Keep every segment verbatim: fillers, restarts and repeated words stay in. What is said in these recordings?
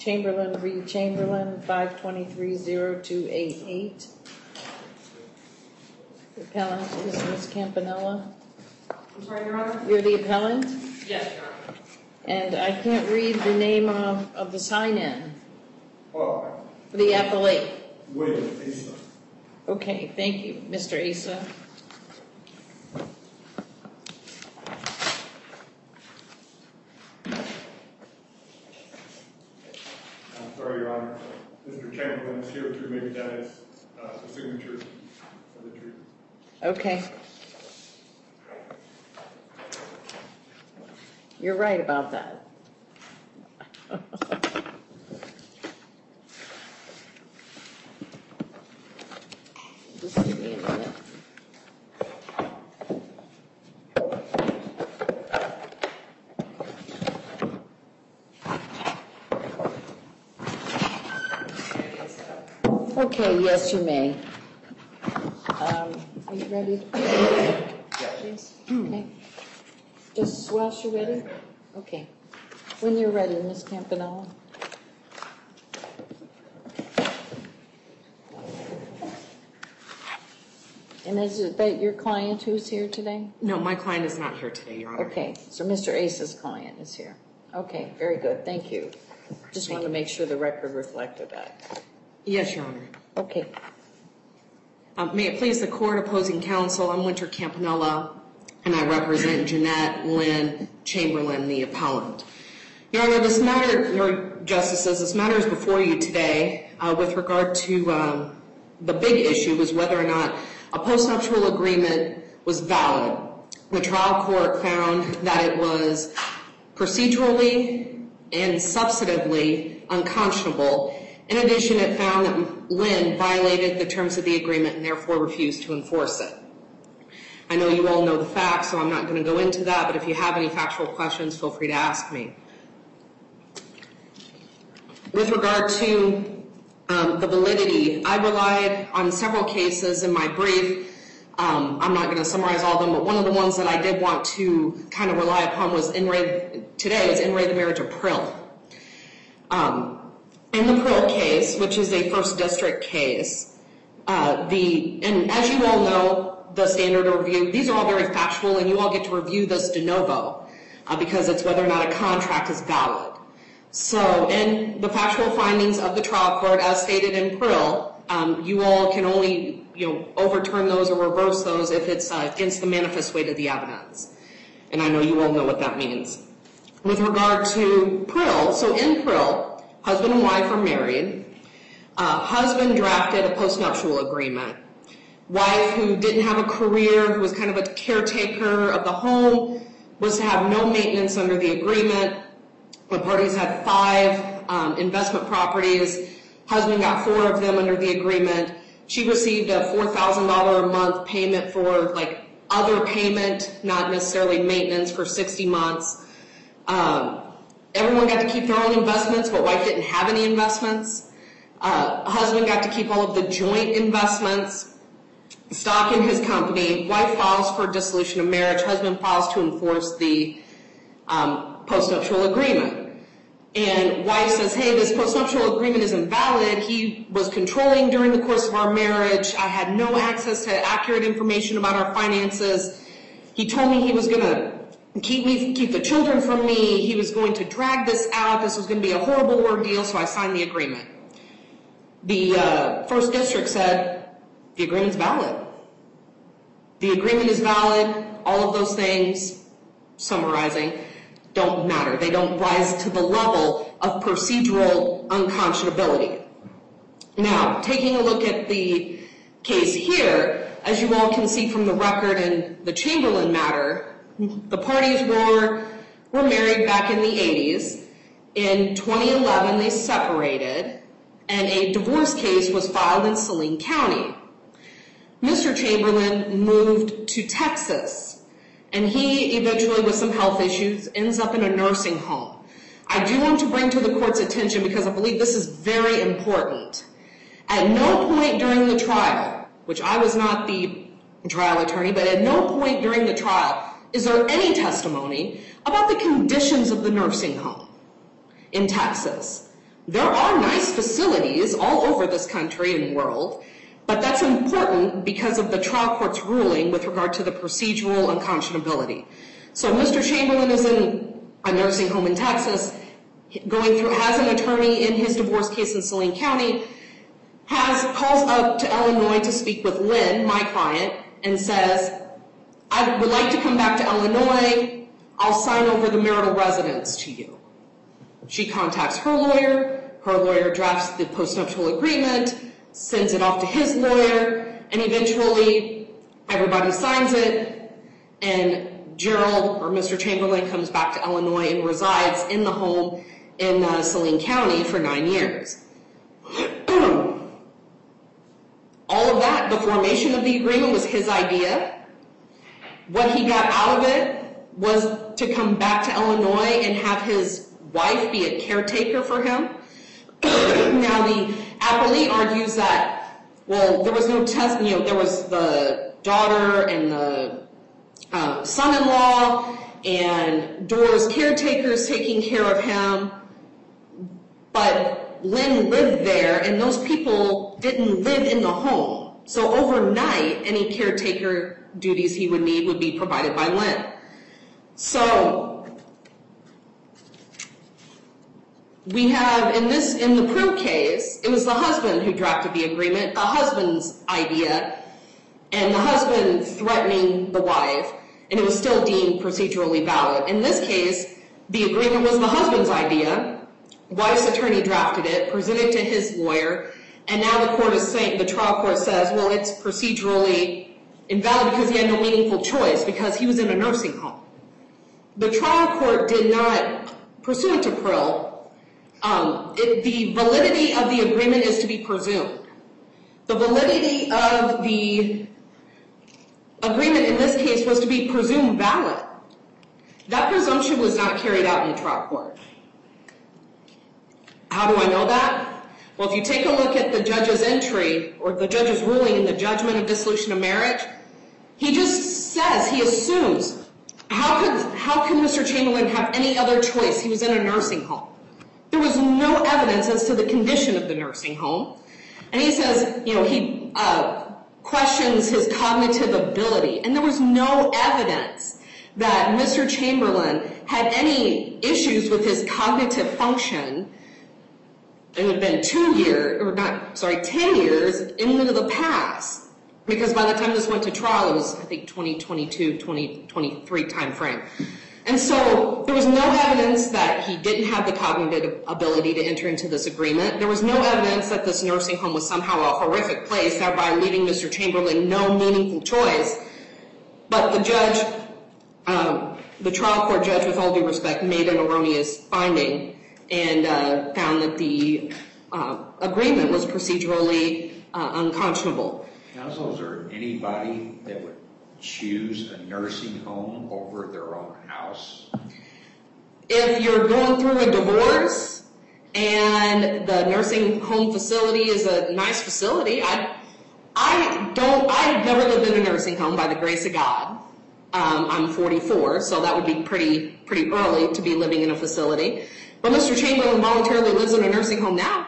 Chamberlain v. Chamberlain, five twenty-three oh two eighty-eight. The appellant is Miz Campanella. I'm sorry, Your Honor? You're the appellant? Yes, Your Honor. And I can't read the name of, of the sign-in. Oh. For the appellate. William Asa. Okay, thank you, Mister Asa. I'm sorry, Your Honor. Mister Chamberlain is here too. Maybe that is uh, the signature for the treatment. Okay. You're right about that. Just give me a minute. Okay, yes, you may. Um, are you ready? Yes. Okay. Justice Welsh, you ready? Okay. When you're ready, Miz Campanella. And is it that your client who's here today? No, my client is not here today, Your Honor. Okay, so Mister Asa's client is here. Okay, very good. Thank you. Just wanted to make sure the record reflected that. Yes, Your Honor. Okay. Um, may it please the court, opposing counsel, I'm Winter Campanella, and I represent Jeanette Lynn Chamberlain, the appellant. Your Honor, this matter, your justices, this matter is before you today uh, with regard to um, the big issue was whether or not a postnuptial agreement was valid. The trial court found that it was procedurally and substantively unconscionable. In addition, it found that Lynn violated the terms of the agreement and therefore refused to enforce it. I know you all know the facts, so I'm not going to go into that, but if you have any factual questions, feel free to ask me. With regard to um, the validity, I relied on several cases in my brief. Um, I'm not going to summarize all of them, but one of the ones that I did want to kind of rely upon was in re, today was in re the marriage of Prill. Um, in the Prill case, which is a first district case, uh, the and as you all know, the standard of review, these are all very factual, and you all get to review this de novo uh, because it's whether or not a contract is valid. So in the factual findings of the trial court, as stated in Prill, um, you all can only you know overturn those or reverse those if it's uh, against the manifest weight of the evidence. And I know you all know what that means. With regard to Prill, so in Prill, husband and wife are married. Uh, husband drafted a postnuptial agreement. Wife, who didn't have a career, who was kind of a caretaker of the home, was to have no maintenance under the agreement. The parties had five um, investment properties. Husband got four of them under the agreement. She received a four thousand dollars a month payment for like other payment, not necessarily maintenance, for sixty months. Um, everyone got to keep their own investments, but wife didn't have any investments. Uh, husband got to keep all of the joint investments, stock in his company. Wife files for dissolution of marriage. Husband files to enforce the um, postnuptial agreement. And wife says, hey, this postnuptial agreement is invalid. He was controlling during the course of our marriage. I had no access to accurate information about our finances. He told me he was going to keep me, keep the children from me. He was going to drag this out. This was going to be a horrible ordeal, so I signed the agreement. The uh, first district said the agreement's valid. The agreement is valid. All of those things, summarizing, don't matter. They don't rise to the level of procedural unconscionability. Now, taking a look at the case here, as you all can see from the record in the Chamberlain matter, the parties were, were married back in the eighties. In twenty eleven, they separated, and a divorce case was filed in Saline County. Mister Chamberlain moved to Texas, and he eventually, with some health issues, ends up in a nursing home. I do want to bring to the court's attention, because I believe this is very important. At no point during the trial, which I was not the trial attorney, but at no point during the trial is there any testimony about the conditions of the nursing home in Texas. There are nice facilities all over this country and world, but that's important because of the trial court's ruling with regard to the procedural unconscionability. So Mister Chamberlain is in a nursing home in Texas, going through, has an attorney in his divorce case in Saline County, has calls up to Illinois to speak with Lynn, my client, and says, I would like to come back to Illinois. I'll sign over the marital residence to you. She contacts her lawyer. Her lawyer drafts the postnuptial agreement, sends it off to his lawyer, and eventually everybody signs it, and Gerald, or Mister Chamberlain, comes back to Illinois and resides in the home in uh, Saline County for nine years. All of that, the formation of the agreement was his idea. What he got out of it was to come back to Illinois and have his wife be a caretaker for him. Now the appellee argues that, well, there was no test, you know, there was the daughter and the uh, son-in-law and Dora's caretakers taking care of him, but Lynn lived there and those people didn't live in the home. So overnight, any caretaker duties he would need would be provided by Lynn. So we have in this, in the Prue case, it was the husband who drafted the agreement, the husband's idea, and the husband threatening the wife, and it was still deemed procedurally valid. In this case, the agreement was the husband's idea. Wife's attorney drafted it, presented to his lawyer, and now the court is saying, the trial court says, well, it's procedurally invalid because he had no meaningful choice because he was in a nursing home. The trial court did not, pursuant to Prue, um, it, the validity of the agreement is to be presumed. The validity of the agreement in this case was to be presumed valid. That presumption was not carried out in the trial court. How do I know that? Well, if you take a look at the judge's entry or the judge's ruling in the judgment of dissolution of marriage, he just says, he assumes, how could, how can Mister Chamberlain have any other choice? He was in a nursing home. There was no evidence as to the condition of the nursing home. And he says, you know, he uh, questions his cognitive ability. And there was no evidence that Mister Chamberlain had any issues with his cognitive function. It would have been two years, or not, sorry, ten years into the past. Because by the time this went to trial, it was, I think, twenty twenty-two, twenty twenty-three time frame. And so there was no evidence that he didn't have the cognitive ability to enter into this agreement. There was no evidence that this nursing home was somehow a horrific place, thereby leaving Mister Chamberlain no meaningful choice. But the judge, um, the trial court judge, with all due respect, made an erroneous finding and uh, found that the uh, agreement was procedurally uh, unconscionable. Counsel, is there anybody that would choose a nursing home over their own house? If you're going through a divorce and the nursing home facility is a nice facility, I, I don't, I've never lived in a nursing home by the grace of God. Um, I'm forty-four, so that would be pretty, pretty early to be living in a facility. But Mister Chamberlain voluntarily lives in a nursing home now.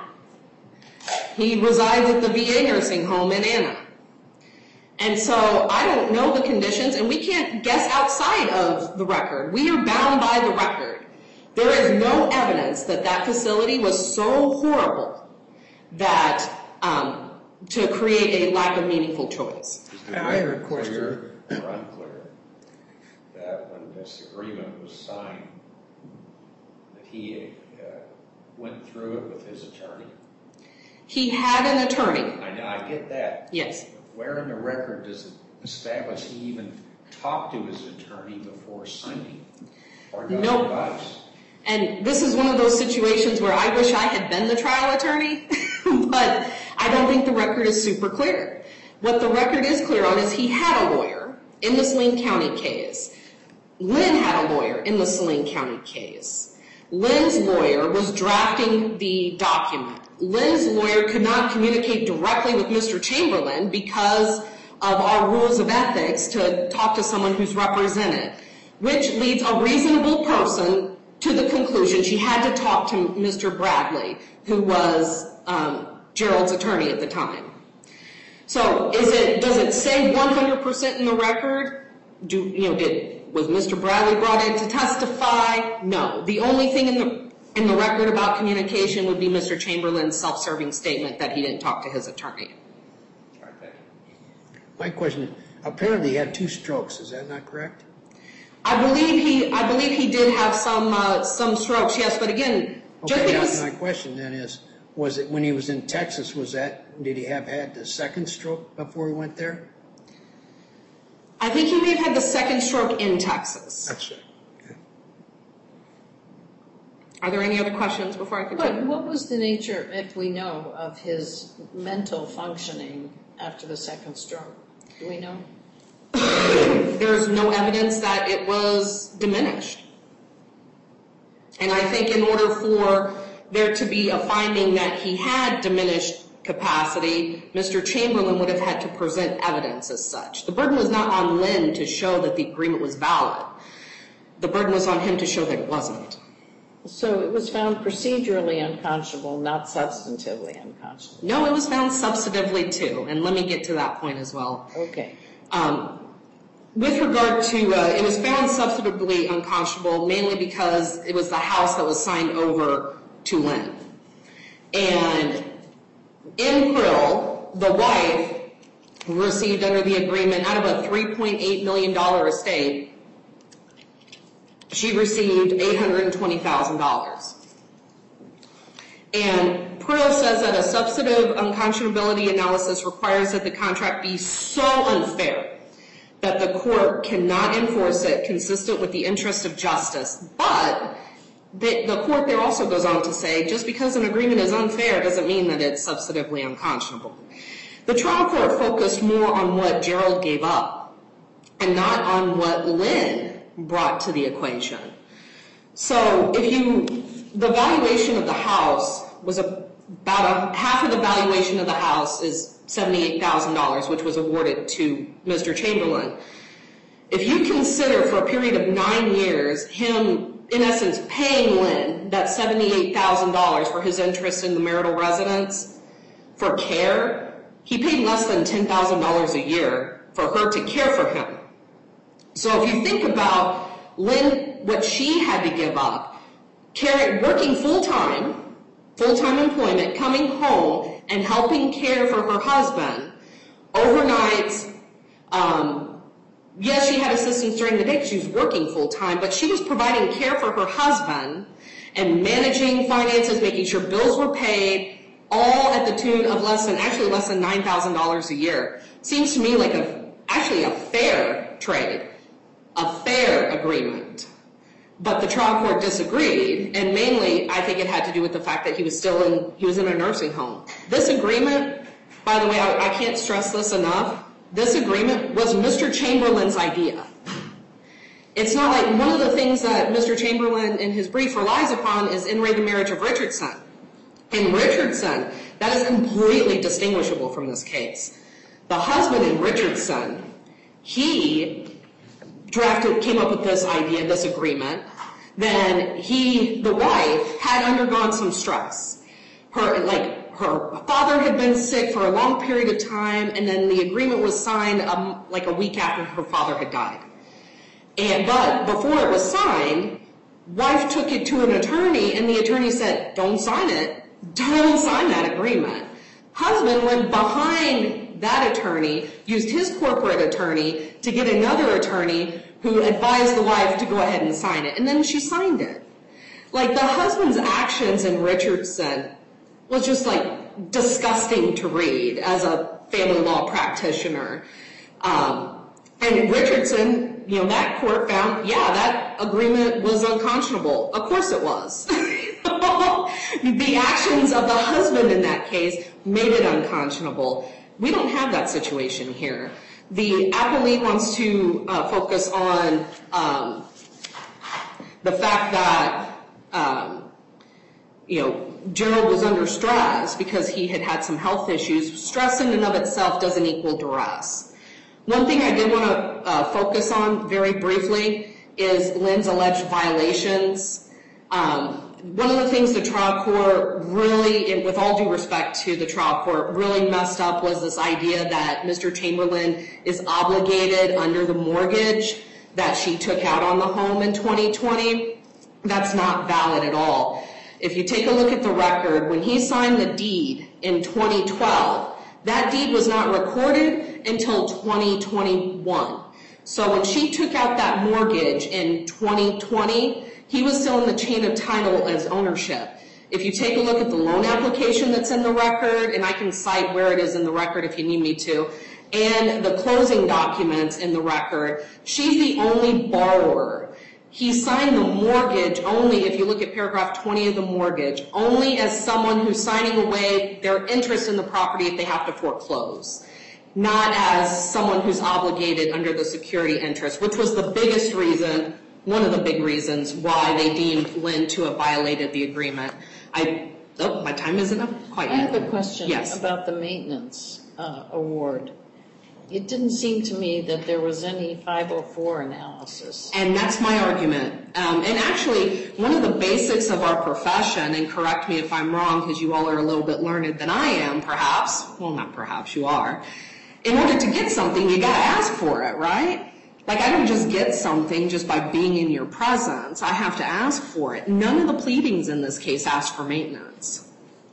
He resides at the V A nursing home in Anna. And so I don't know the conditions, and we can't guess outside of the record. We are bound by the record. There is no evidence that that facility was so horrible that um, to create a lack of meaningful choice. Is the record clear or unclear that when this agreement was signed, that he uh, went through it with his attorney? He had an attorney. I, I get that. Yes. Where in the record does it establish he even talked to his attorney before signing? Or got Nope. advice? And this is one of those situations where I wish I had been the trial attorney, but I don't think the record is super clear. What the record is clear on is he had a lawyer in the Saline County case. Lynn had a lawyer in the Saline County case. Lynn's lawyer was drafting the document. Lynn's lawyer could not communicate directly with Mister Chamberlain because of our rules of ethics to talk to someone who's represented, which leads a reasonable person to the conclusion she had to talk to Mister Bradley, who was um, Gerald's attorney at the time. So is it, does it say one hundred percent in the record? Do, you know, did, was Mister Bradley brought in to testify? No. The only thing in the, in the record about communication would be Mister Chamberlain's self-serving statement that he didn't talk to his attorney. My question, apparently he had two strokes, is that not correct? I believe he, I believe he did have some, uh, some strokes, yes, but again, just okay, because... my question then is, was it when he was in Texas, was that, did he have had the second stroke before he went there? I think he may have had the second stroke in Texas. That's right. Okay. Are there any other questions before I continue? But what was the nature, if we know, of his mental functioning after the second stroke? Do we know? There's no evidence that it was diminished. And I think in order for there to be a finding that he had diminished capacity, Mister Chamberlain would have had to present evidence as such. The burden was not on Lynn to show that the agreement was valid. The burden was on him to show that it wasn't. So it was found procedurally unconscionable, not substantively unconscionable. No, it was found substantively too, and let me get to that point as well. Okay. Um, with regard to, uh, it was found substantively unconscionable mainly because it was the house that was signed over to Lynn. And in Krill, the wife received under the agreement, out of a three point eight million dollars estate, she received eight hundred twenty thousand dollars. And Prill says that a substantive unconscionability analysis requires that the contract be so unfair that the court cannot enforce it consistent with the interest of justice. But the, the court there also goes on to say, just because an agreement is unfair doesn't mean that it's substantively unconscionable. The trial court focused more on what Gerald gave up and not on what Lynn brought to the equation. So if you, the valuation of the house was a, about a, half of the valuation of the house is seventy-eight thousand dollars, which was awarded to Mister Chamberlain. If you consider for a period of nine years, him in essence paying Lynn that seventy-eight thousand dollars for his interest in the marital residence for care, he paid less than ten thousand dollars a year for her to care for him. So if you think about Lynn, what she had to give up, care, working full-time, full-time employment, coming home and helping care for her husband, overnights, um, yes, she had assistance during the day because she was working full-time, but she was providing care for her husband and managing finances, making sure bills were paid, all at the tune of less than, actually less than nine thousand dollars a year. Seems to me like a, actually a fair trade, a fair agreement. But the trial court disagreed, and mainly I think it had to do with the fact that he was still in, he was in a nursing home. This agreement, by the way, I, I can't stress this enough, this agreement was Mister Chamberlain's idea. It's not like one of the things that Mister Chamberlain in his brief relies upon is in re the marriage of Richardson. In Richardson, that is completely distinguishable from this case. The husband in Richardson, he drafted, came up with this idea, this agreement. Then he, the wife, had undergone some stress. Her, like, her father had been sick for a long period of time, and then the agreement was signed um, like a week after her father had died. And but before it was signed, wife took it to an attorney, and the attorney said, "Don't sign it. Don't sign that agreement." Husband went behind that attorney, used his corporate attorney to get another attorney who advised the wife to go ahead and sign it. And then she signed it. Like, the husband's actions in Richardson was just, like, disgusting to read as a family law practitioner. Um, and Richardson, you know, that court found, yeah, that agreement was unconscionable. Of course it was. The actions of the husband in that case made it unconscionable. We don't have that situation here. The appellee wants to uh, focus on um, the fact that, um, you know, Gerald was under stress because he had had some health issues. Stress in and of itself doesn't equal duress. One thing I did want to uh, focus on very briefly is Lynn's alleged violations. Um, one of the things the trial court really, and with all due respect to the trial court, really messed up was this idea that Mister Chamberlain is obligated under the mortgage that she took out on the home in twenty twenty. That's not valid at all. If you take a look at the record, when he signed the deed in twenty twelve, that deed was not recorded until twenty twenty-one. So when she took out that mortgage in twenty twenty, he was still in the chain of title as ownership. If you take a look at the loan application that's in the record, and I can cite where it is in the record if you need me to, and the closing documents in the record, she's the only borrower. He signed the mortgage only, if you look at paragraph twenty of the mortgage, only as someone who's signing away their interest in the property if they have to foreclose, not as someone who's obligated under the security interest, which was the biggest reason, one of the big reasons why they deemed Lynn to have violated the agreement. I, oh, my time isn't up quite I yet. have a question Yes. about the maintenance uh, award. It didn't seem to me that there was any five oh four analysis. And that's my argument. Um, and actually, one of the basics of our profession, and correct me if I'm wrong because you all are a little bit learned than I am, perhaps. Well, not perhaps, you are. In order to get something, you got to ask for it, right? Like, I don't just get something just by being in your presence. I have to ask for it. None of the pleadings in this case asked for maintenance.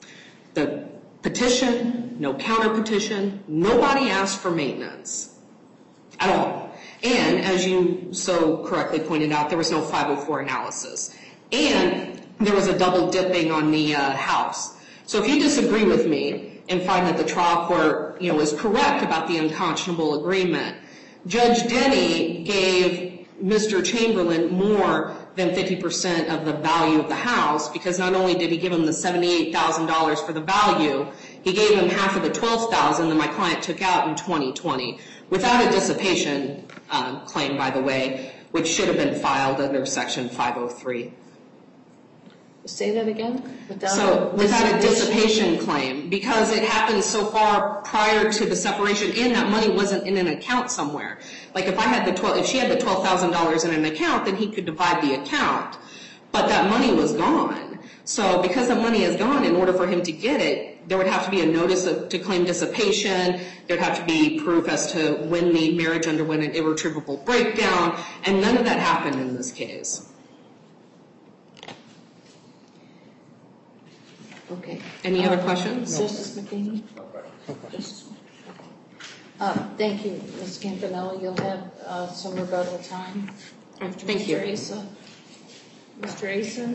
The petition, no counter petition, nobody asked for maintenance at all. And as you so correctly pointed out, there was no five oh four analysis. And there was a double dipping on the uh, house. So if you disagree with me and find that the trial court, you know, is correct about the unconscionable agreement, Judge Denny gave Mister Chamberlain more than fifty percent of the value of the house, because not only did he give him the seventy-eight thousand dollars for the value, he gave him half of the twelve thousand dollars that my client took out in twenty twenty, without a dissipation um, claim, by the way, which should have been filed under Section five oh three. Say that again? Without So a without a dissipation? dissipation claim, because it happened so far prior to the separation, and that money wasn't in an account somewhere. Like if I had the twelve, if she had the twelve thousand dollars in an account, then he could divide the account. But that money was gone. So because the money is gone, in order for him to get it, there would have to be a notice of, to claim dissipation. There'd have to be proof as to when the marriage underwent an irretrievable breakdown, and none of that happened in this case. Okay. Any other questions? Justice McKinney? Just- Uh, Thank you, Miz Campanella. You'll have uh, some rebuttal time. Thank you. Mister Asa? Mister Asa?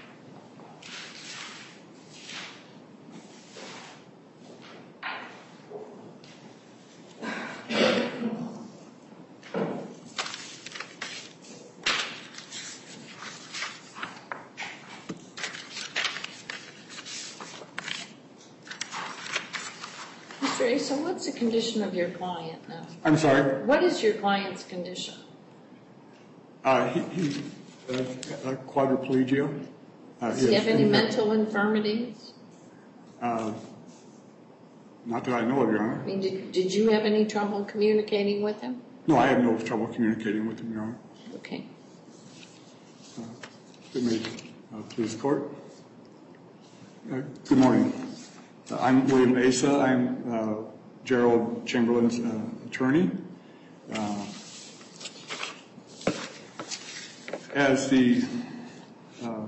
Mister Asa, what's the condition of your client now? I'm sorry. What is your client's condition? Uh, he, he, uh, uh, quadriplegia. Uh, Does he have any and- mental infirmities? Uh, not that I know of, Your Honor. I mean, did, did you have any trouble communicating with him? No, I have no trouble communicating with him, Your Honor. Okay. If it may uh, please the court. Uh, good morning. Uh, I'm William Asa. I'm uh, Gerald Chamberlain's uh, attorney. Uh, as the uh,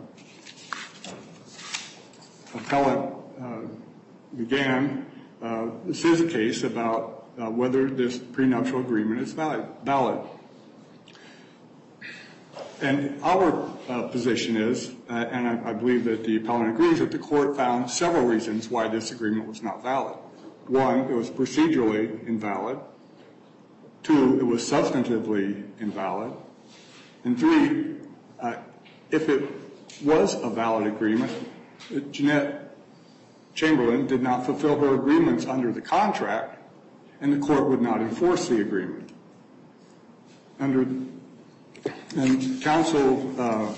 appellant uh, began, uh, this is a case about uh, whether this prenuptial agreement is valid. valid. And our uh, position is, uh, and I, I believe that the appellant agrees, that the court found several reasons why this agreement was not valid. One, it was procedurally invalid. Two, it was substantively invalid. And three, uh, if it was a valid agreement, Jeanette Chamberlain did not fulfill her agreements under the contract, and the court would not enforce the agreement. Under And counsel uh,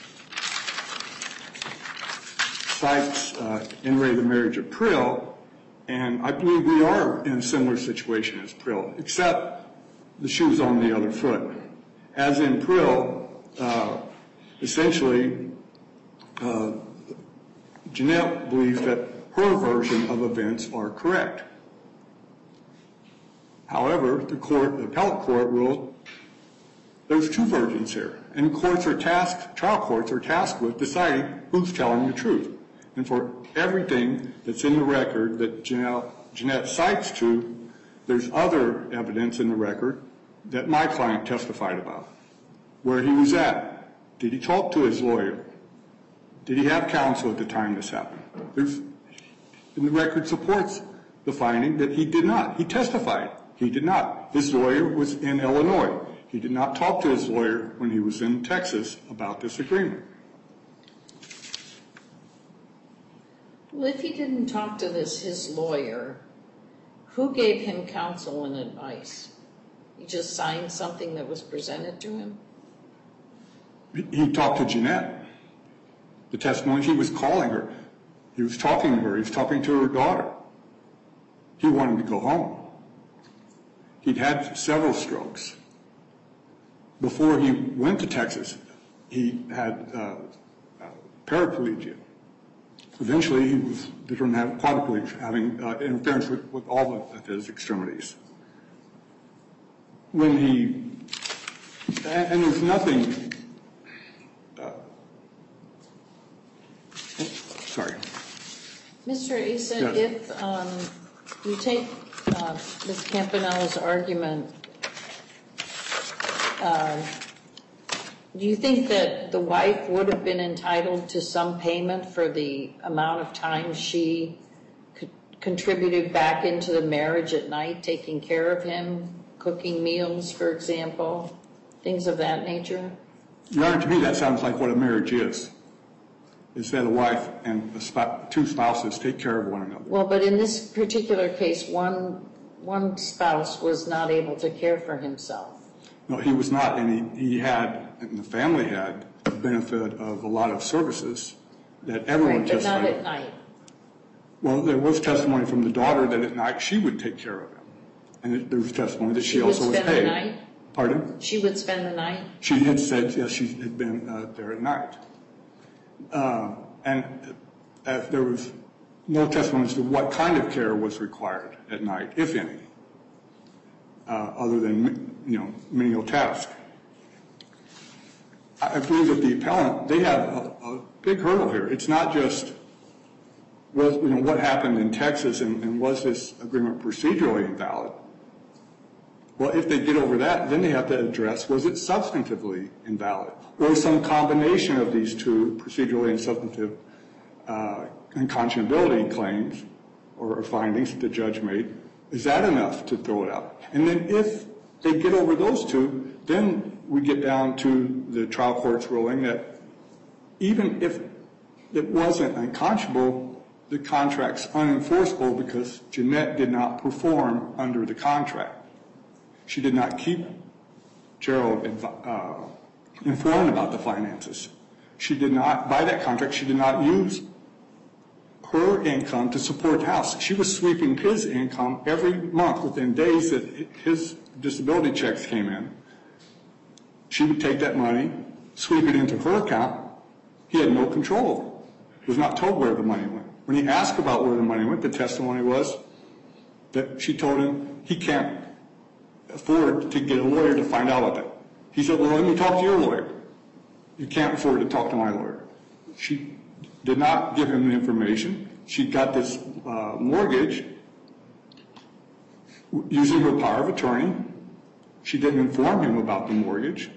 cites uh, in re the marriage of Prill, and I believe we are in a similar situation as Prill, except the shoe's on the other foot. As in Prill, uh, essentially, uh, Jeanette believes that her version of events are correct. However, the court, the appellate court ruled there's two versions here, and courts are tasked, trial courts are tasked with deciding who's telling the truth. And for everything that's in the record that Jeanette, Jeanette cites to, there's other evidence in the record that my client testified about. Where he was at. Did he talk to his lawyer? Did he have counsel at the time this happened? There's, and the record supports the finding that he did not. He testified. He did not. His lawyer was in Illinois. He did not talk to his lawyer when he was in Texas about this agreement. Well, if he didn't talk to this, his lawyer, who gave him counsel and advice? He just signed something that was presented to him? He talked to Jeanette. The testimony, he was calling her. He was talking to her. He was talking to her daughter. He wanted to go home. He'd had several strokes. Before he went to Texas, he had uh, uh, paraplegia. Eventually, he was determined to have quadriplegia, having uh, interference with, with all of his extremities. When he, and, and there's nothing, uh, oh, sorry. Mister Asa, Yes. if um, you take uh, Miz Campanello's argument, uh, do you think that the wife would have been entitled to some payment for the amount of time she co- contributed back into the marriage at night, taking care of him, cooking meals, for example, things of that nature? Your Honor, to me, that sounds like what a marriage is. Is that a wife and a sp- two spouses take care of one another. Well, but in this particular case, one one spouse was not able to care for himself. No, he was not, and he, he had, and the family had, the benefit of a lot of services that everyone Right, but not testified. at night. Well, there was testimony from the daughter that at night she would take care of him. And there was testimony that she, She would also was spend the paid. night? Pardon? She would spend the night? She had said, yes, she had been uh, there at night. Uh, and uh, there was no testimony as to what kind of care was required at night, if any, uh, other than, you know, menial task. I believe that the appellant, they have a, a big hurdle here. It's not just, was, you know, what happened in Texas and, and was this agreement procedurally invalid? Well, if they get over that, then they have to address, was it substantively invalid? Or some combination of these two, procedurally and substantive uh, unconscionability claims or, or findings that the judge made, is that enough to throw it out? And then if they get over those two, then we get down to the trial court's ruling that even if it wasn't unconscionable, the contract's unenforceable because Jeanette did not perform under the contract. She did not keep Gerald uh, informed about the finances. She did not, by that contract, she did not use her income to support the house. She was sweeping his income every month within days that his disability checks came in. She would take that money, sweep it into her account. He had no control over it. He was not told where the money went. When he asked about where the money went, the testimony was that she told him he can't afford to get a lawyer to find out about it. He said, well, let me talk to your lawyer. You can't afford to talk to my lawyer. She did not give him the information. She got this uh, mortgage using her power of attorney. She didn't inform him about the mortgage.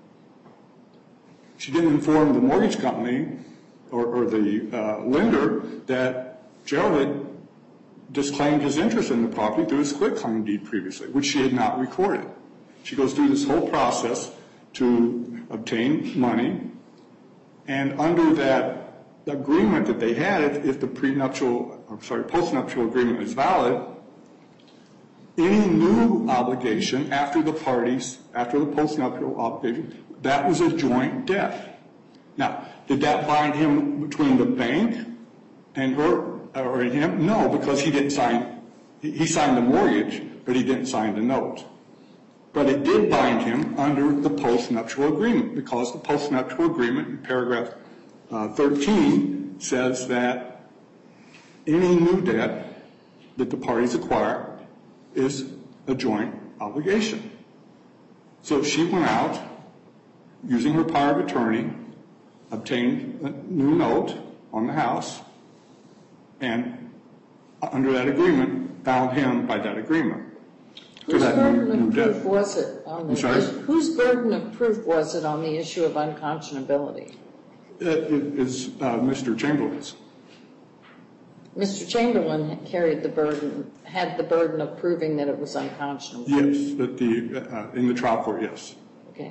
She didn't inform the mortgage company or, or the uh, lender that Gerald had disclaimed his interest in the property through his quitclaim deed previously, which she had not recorded. She goes through this whole process to obtain money, and under that agreement that they had, if, if the prenuptial, or sorry, postnuptial agreement is valid, any new obligation after the parties, after the postnuptial obligation, that was a joint debt. Now, did that bind him between the bank and her, or him? No, because he didn't sign, he signed the mortgage, but he didn't sign the note. But it did bind him under the postnuptial agreement, because the postnuptial agreement in paragraph Uh, thirteen says that any new debt that the parties acquire is a joint obligation. So she went out, using her power of attorney, obtained a new note on the house, and under that agreement, bound him by that agreement. Whose that burden new of debt. proof was it on I'm the sorry? issue? Whose burden of proof was it on the issue of unconscionability? It is uh, Mister Chamberlain's. Mister Chamberlain carried the burden, had the burden of proving that it was unconscionable. Yes, but the uh, in the trial court, yes. Okay.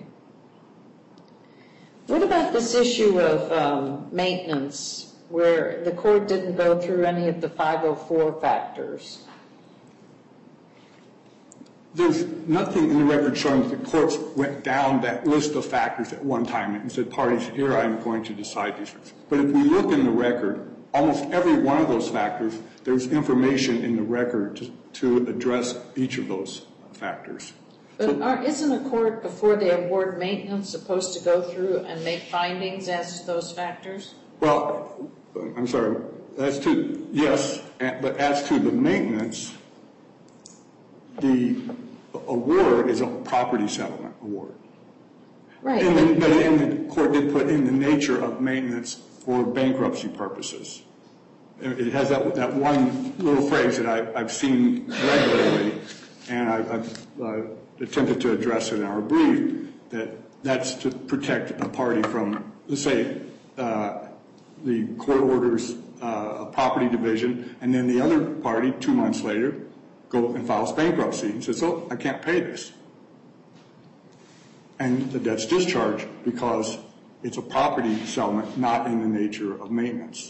What about this issue of um, maintenance, where the court didn't go through any of the five oh four factors? There's nothing in the record showing that the courts went down that list of factors at one time and said, parties, here I am going to decide these things. But if we look in the record, almost every one of those factors, there's information in the record to, to address each of those factors. But are, isn't a court, before they award maintenance, supposed to go through and make findings as to those factors? Well, I'm sorry, as to, yes, but as to the maintenance, the award is a property settlement award. Right. And the, but and the court did put in the nature of maintenance for bankruptcy purposes. It has that, that one little phrase that I, I've seen regularly, and I, I've uh, attempted to address it in our brief, that that's to protect a party from, let's say, uh, the court orders uh, a property division, and then the other party, two months later, goes and files bankruptcy and says, oh, I can't pay this. And the debt's discharged because it's a property settlement, not in the nature of maintenance.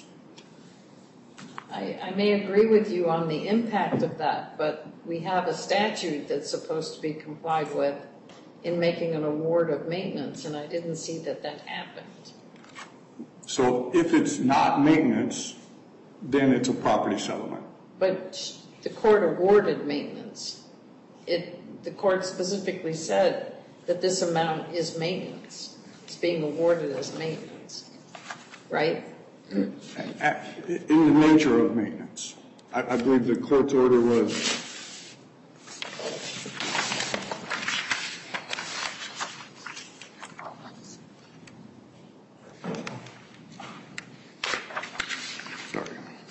I, I may agree with you on the impact of that, but we have a statute that's supposed to be complied with in making an award of maintenance, and I didn't see that that happened. So if it's not maintenance, then it's a property settlement. But the court awarded maintenance. It, the court specifically said that this amount is maintenance. It's being awarded as maintenance, right? In the nature of maintenance. I, I believe the court's order was sorry.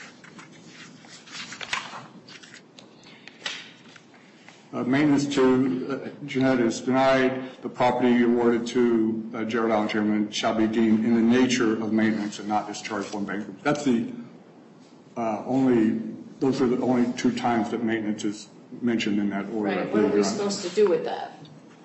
Uh, maintenance to uh, Jeanette is denied. The property awarded to uh, Gerald Allen Chairman shall be deemed in the nature of maintenance and not discharged when bankruptcy. That's the uh, only, those are the only two times that maintenance is mentioned in that order. Right. What are we supposed to do with that?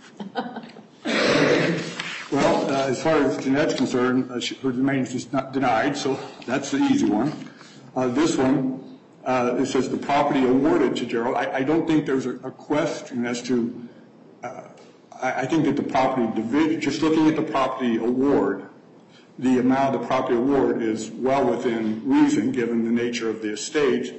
Well, uh, as far as Jeanette's concerned, uh, she, her maintenance is not denied, so that's the easy one. Uh, this one, uh, it says the property awarded to Gerald. I, I don't think there's a, a question as to, uh, I, I think that the property division, just looking at the property award, the amount of the property award is well within reason given the nature of the estate.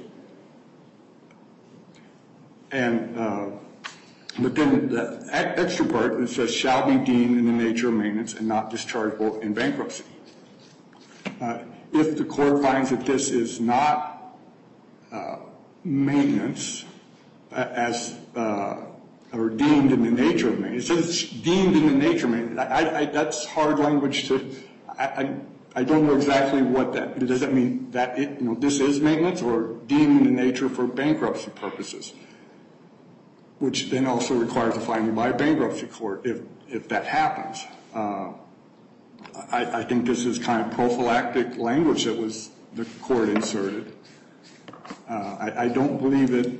And, uh, but then the extra part that says shall be deemed in the nature of maintenance and not dischargeable in bankruptcy. Uh, if the court finds that this is not uh, maintenance uh, as uh, or deemed in the nature of maintenance, it says deemed in the nature of maintenance. I, I, that's hard language to. I, I, I don't know exactly what that. Does that mean that it, you know, this is maintenance or deemed in the nature for bankruptcy purposes? Which then also requires a finding by a bankruptcy court if, if that happens. Uh, I, I think this is kind of prophylactic language that was the court inserted. Uh, I, I don't believe it,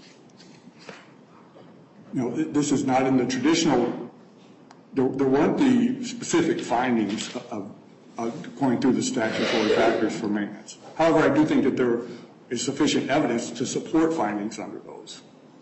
you know, this is not in the traditional, there, there weren't the specific findings of, of going through the statutory factors for maintenance. However, I do think that there is sufficient evidence to support findings under those.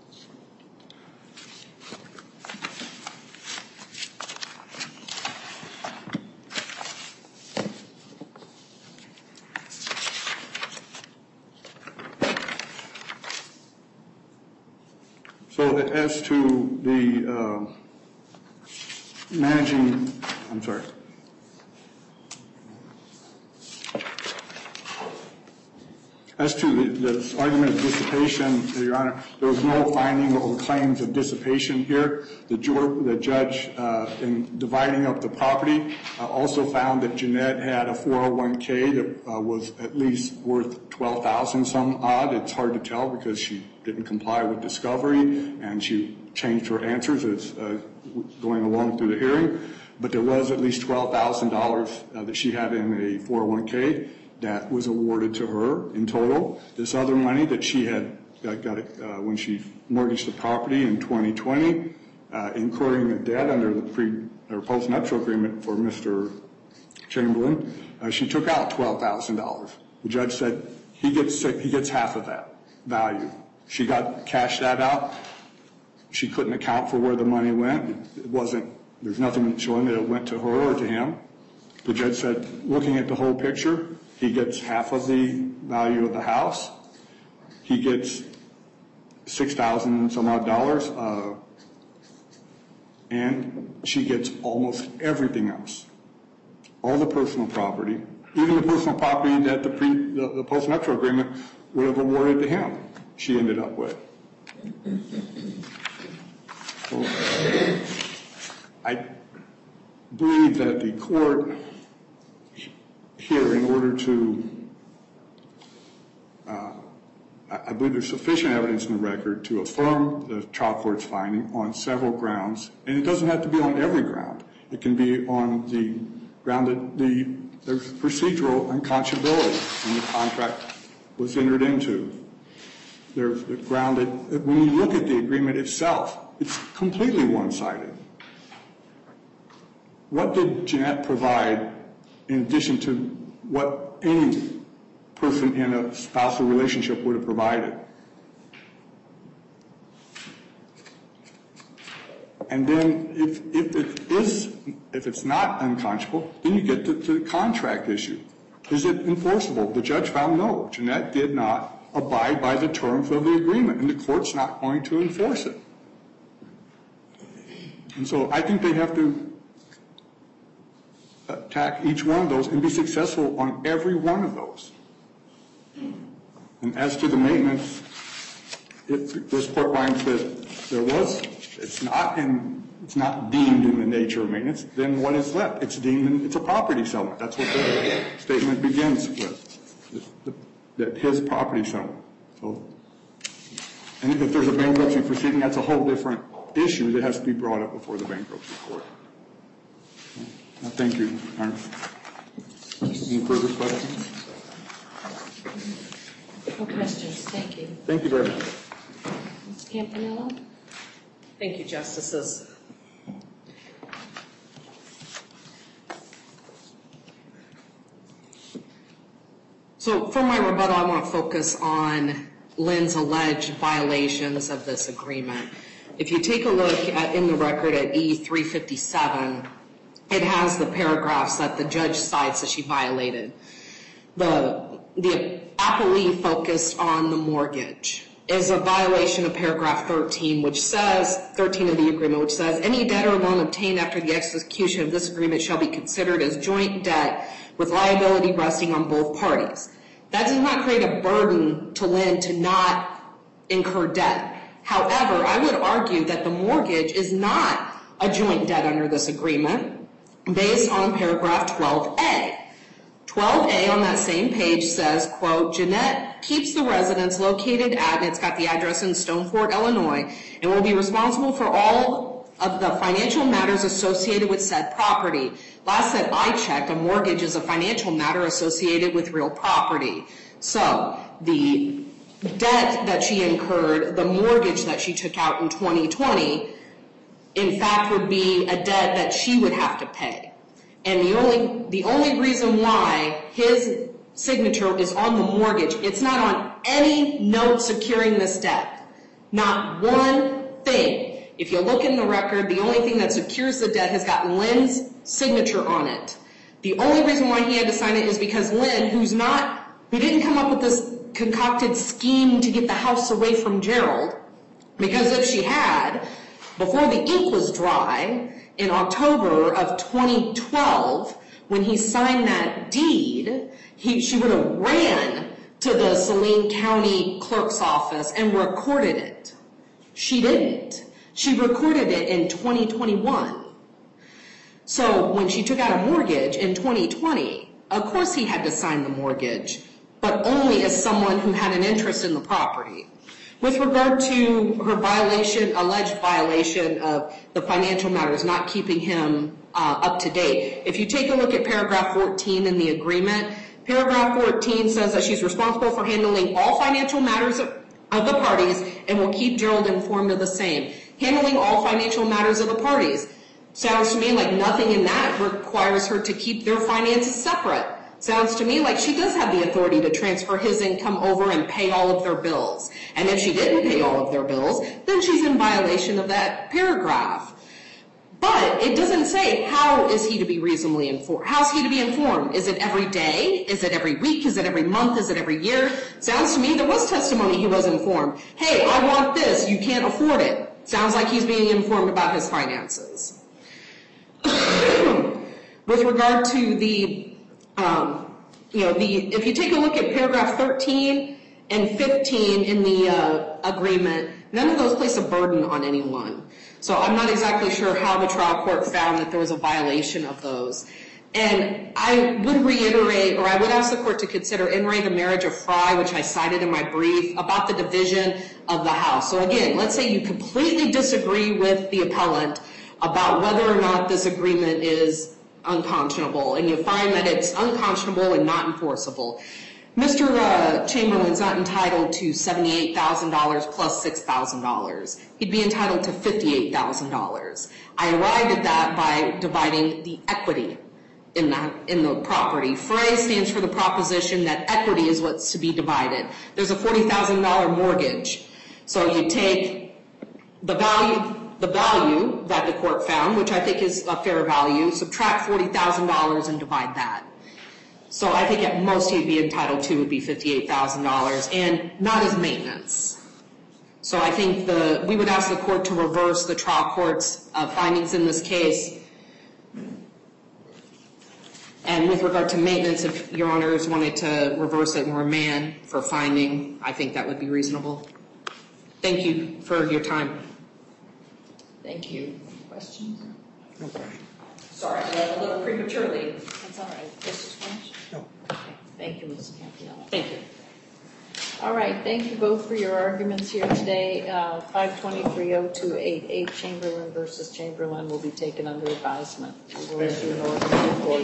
So as to the uh, managing, I'm sorry. As to the, this argument of dissipation, Your Honor, there was no finding or claims of dissipation here. The, ju- the judge, uh, in dividing up the property, uh, also found that Jeanette had a four oh one k that uh, was at least worth twelve thousand dollars some odd. It's hard to tell because she didn't comply with discovery, and she changed her answers as uh, going along through the hearing. But there was at least twelve thousand dollars uh, that she had in a four oh one k. That was awarded to her in total. This other money that she had got, got uh, when she mortgaged the property in twenty twenty, uh, incurring a debt under the pre or post-nuptial agreement for Mister Chamberlain, uh, she took out twelve thousand dollars. The judge said he gets he gets half of that value. She got cashed that out. She couldn't account for where the money went. It wasn't. There's nothing showing that it went to her or to him. The judge said, looking at the whole picture, he gets half of the value of the house. He gets six thousand some odd dollars, uh, and she gets almost everything else. All the personal property, even the personal property that the, pre, the, the post-nuptial agreement would have awarded to him, she ended up with. So, I believe that the court here, in order to, uh, I believe there's sufficient evidence in the record to affirm the trial court's finding on several grounds, and it doesn't have to be on every ground. It can be on the ground that the there's procedural unconscionability when the contract was entered into. There's the ground that when you look at the agreement itself, it's completely one-sided. What did Jeanette provide in addition to what any person in a spousal relationship would have provided? And then if, if it is, if it's not unconscionable, then you get to, to the contract issue. Is it enforceable? The judge found no. Jeanette did not abide by the terms of the agreement, and the court's not going to enforce it. And so I think they have to attack each one of those and be successful on every one of those. And as to the maintenance, if this court finds that there was, it's not in, it's not deemed in the nature of maintenance, then what is left? It's deemed, in, it's a property settlement. That's what the statement begins with, the, the, that his property settlement. So, and if there's a bankruptcy proceeding, that's a whole different issue that has to be brought up before the bankruptcy court. Uh, thank you. Any further questions? No questions. Thank you. Thank you very much. Miz Campanella? Thank you, Justices. So for my rebuttal, I want to focus on Lynn's alleged violations of this agreement. If you take a look at in the record at E three fifty-seven, it has the paragraphs that the judge cites that she violated. The, the appellee focused on the mortgage is a violation of paragraph thirteen, which says, thirteen of the agreement, which says, any debt or loan obtained after the execution of this agreement shall be considered as joint debt with liability resting on both parties. That does not create a burden to Lynn to not incur debt. However, I would argue that the mortgage is not a joint debt under this agreement based on paragraph twelve A. twelve A on that same page says, quote, Jeanette keeps the residence located at, and it's got the address in Stonefort, Illinois, and will be responsible for all of the financial matters associated with said property. Last that I checked, a mortgage is a financial matter associated with real property. So the debt that she incurred, the mortgage that she took out in twenty twenty, in fact would be a debt that she would have to pay. And the only, the only reason why his signature is on the mortgage, it's not on any note securing this debt. Not one thing. If you look in the record, the only thing that secures the debt has got Lynn's signature on it. The only reason why he had to sign it is because Lynn, who's not, who didn't come up with this concocted scheme to get the house away from Gerald, because if she had, before the ink was dry, in October of twenty twelve, when he signed that deed, he, she would have ran to the Saline County Clerk's office and recorded it. She didn't. She recorded it in twenty twenty-one. So when she took out a mortgage in twenty twenty, of course he had to sign the mortgage, but only as someone who had an interest in the property. With regard to her violation, alleged violation of the financial matters, not keeping him uh, up to date, if you take a look at paragraph fourteen in the agreement, paragraph fourteen says that she's responsible for handling all financial matters of, of the parties and will keep Gerald informed of the same. Handling all financial matters of the parties. Sounds to me like nothing in that requires her to keep their finances separate. Sounds to me like she does have the authority to transfer his income over and pay all of their bills. And if she didn't pay all of their bills, then she's in violation of that paragraph. But it doesn't say how is he to be reasonably informed. How's he to be informed? Is it every day? Is it every week? Is it every month? Is it every year? Sounds to me there was testimony he was informed. Hey, I want this. You can't afford it. Sounds like he's being informed about his finances. With regard to the, um, you know, the, if you take a look at paragraph thirteen and fifteen in the uh, agreement, none of those place a burden on anyone. So I'm not exactly sure how the trial court found that there was a violation of those. And I would reiterate, or I would ask the court to consider in re the marriage of Fry, which I cited in my brief, about the division of the house. So again, let's say you completely disagree with the appellant about whether or not this agreement is unconscionable, and you find that it's unconscionable and not enforceable. Mister Uh, Chamberlain's not entitled to seventy-eight thousand dollars plus six thousand dollars. He'd be entitled to fifty-eight thousand dollars. I arrived at that by dividing the equity in that in the property. Fray stands for the proposition that equity is what's to be divided. There's a forty thousand dollars mortgage. So you take the value the value that the court found, which I think is a fair value, subtract forty thousand dollars and divide that. So I think at most he'd be entitled to would be fifty-eight thousand dollars, and not as maintenance. So I think the we would ask the court to reverse the trial court's uh, findings in this case. And with regard to maintenance, if your honors wanted to reverse it and remand for finding, I think that would be reasonable. Thank you for your time. Thank you. Questions? No question. Sorry, I left a little prematurely. That's all right. Justice Welch? No. Okay. Thank you, Missus Campiello. Thank you. All right. Thank you both for your arguments here today. Uh, five twenty-three oh two eighty-eight Chamberlain versus Chamberlain will be taken under advisement. We will issue an order.